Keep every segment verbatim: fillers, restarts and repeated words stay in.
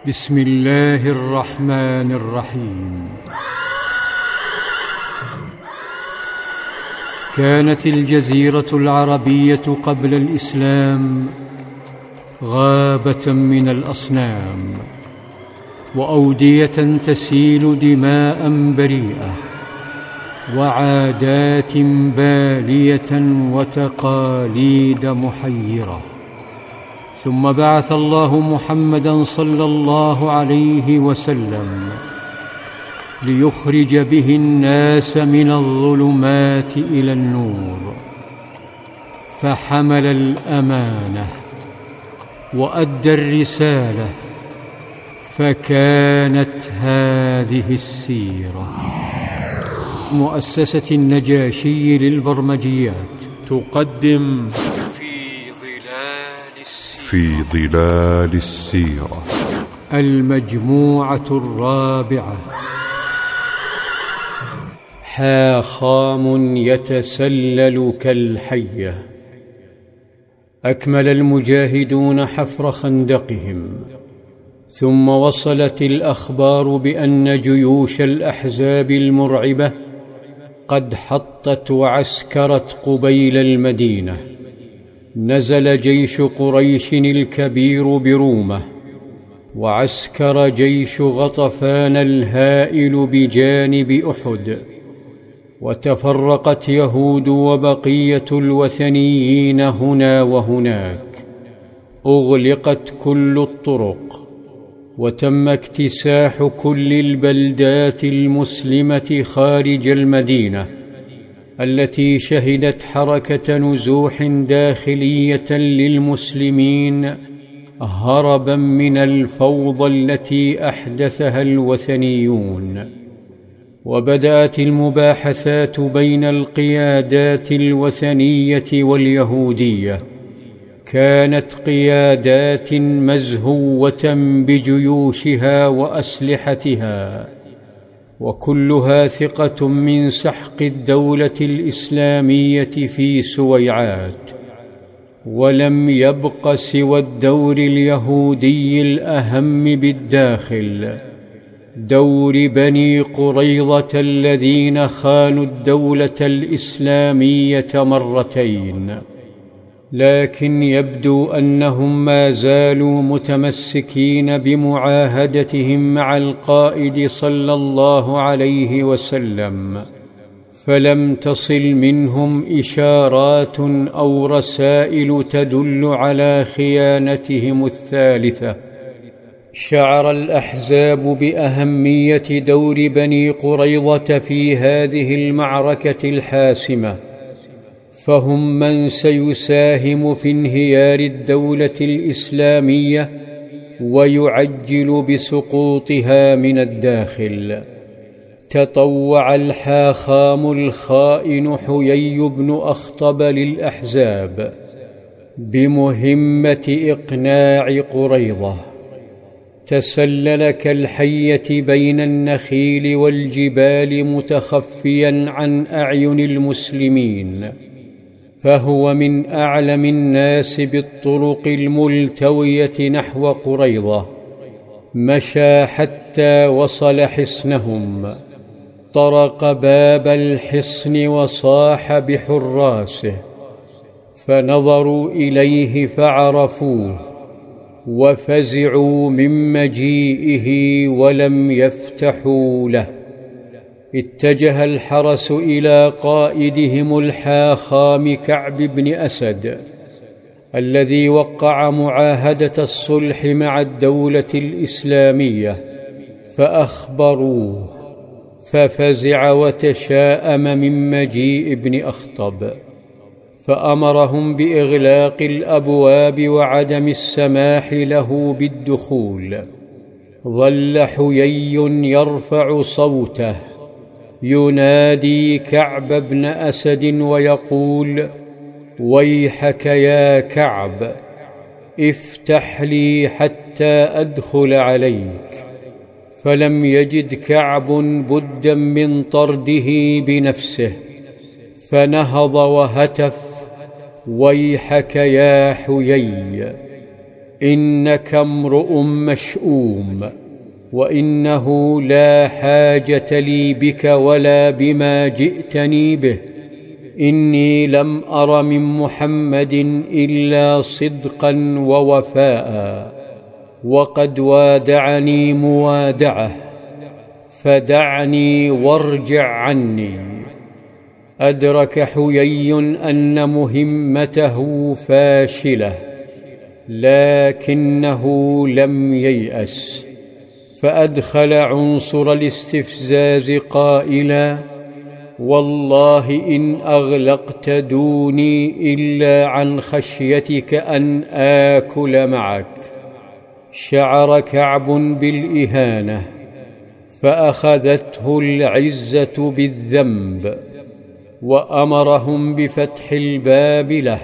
بسم الله الرحمن الرحيم. كانت الجزيرة العربية قبل الإسلام غابة من الأصنام، وأودية تسيل دماء بريئة، وعادات بالية وتقاليد محيرة. ثم بعث الله محمدًا صلى الله عليه وسلم ليخرج به الناس من الظلمات إلى النور، فحمل الأمانة وأدى الرسالة، فكانت هذه السيرة. مؤسسة النجاشي للبرمجيات تقدم في ظلال السيرة, في ظلال السيرة المجموعة الرابعة. حاخام يتسلل كالحية. أكمل المجاهدون حفر خندقهم، ثم وصلت الأخبار بأن جيوش الأحزاب المرعبة قد حطت وعسكرت قبيل المدينة. نزل جيش قريش الكبير برومة، وعسكر جيش غطفان الهائل بجانب أحد، وتفرقت يهود وبقية الوثنيين هنا وهناك. أغلقت كل الطرق، وتم اكتساح كل البلدات المسلمة خارج المدينة، التي شهدت حركة نزوح داخلية للمسلمين هربا من الفوضى التي أحدثها الوثنيون. وبدأت المباحثات بين القيادات الوثنية واليهودية. كانت قيادات مزهوة بجيوشها وأسلحتها، وكلها ثقة من سحق الدولة الإسلامية في سويعات. ولم يبق سوى الدور اليهودي الأهم بالداخل، دور بني قريظة الذين خانوا الدولة الإسلامية مرتين، لكن يبدو أنهم ما زالوا متمسكين بمعاهدتهم مع القائد صلى الله عليه وسلم، فلم تصل منهم إشارات أو رسائل تدل على خيانتهم الثالثة. شعر الأحزاب بأهمية دور بني قريظة في هذه المعركة الحاسمة، فهم من سيساهم في انهيار الدولة الإسلامية ويعجل بسقوطها من الداخل. تطوع الحاخام الخائن حيي بن أخطب للأحزاب بمهمة إقناع قريظة. تسلل كالحية بين النخيل والجبال متخفيا عن أعين المسلمين، فهو من أعلم الناس بالطرق الملتوية نحو قريظة. مشى حتى وصل حصنهم، طرق باب الحصن وصاح بحراسه، فنظروا إليه فعرفوه، وفزعوا من مجيئه ولم يفتحوا له. اتجه الحرس إلى قائدهم الحاخام كعب بن أسد، الذي وقع معاهدة الصلح مع الدولة الإسلامية، فأخبروه، ففزع وتشاءم من مجيء ابن أخطب، فأمرهم بإغلاق الأبواب وعدم السماح له بالدخول. ظل حيي يرفع صوته ينادي كعب بن أسد ويقول: ويحك يا كعب، افتح لي حتى أدخل عليك. فلم يجد كعب بدا من طرده بنفسه، فنهض وهتف: ويحك يا حيي. إنك امرؤ مشؤوم، وإنه لا حاجة لي بك ولا بما جئتني به. إني لم أر من محمد إلا صدقا ووفاء، وقد وادعني موادعه، فدعني وارجع عني. أدرك حيي أن مهمته فاشلة، لكنه لم ييأس، فأدخل عنصر الاستفزاز قائلا: والله إن أغلقت دوني إلا عن خشيتك أن آكل معك. شعر كعب بالإهانة، فأخذته العزة بالذنب، وأمرهم بفتح الباب له،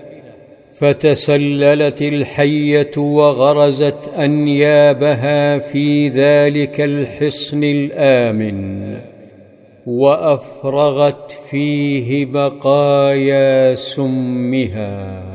فتسللت الحية وغرزت أنيابها في ذلك الحصن الآمن، وأفرغت فيه بقايا سمها.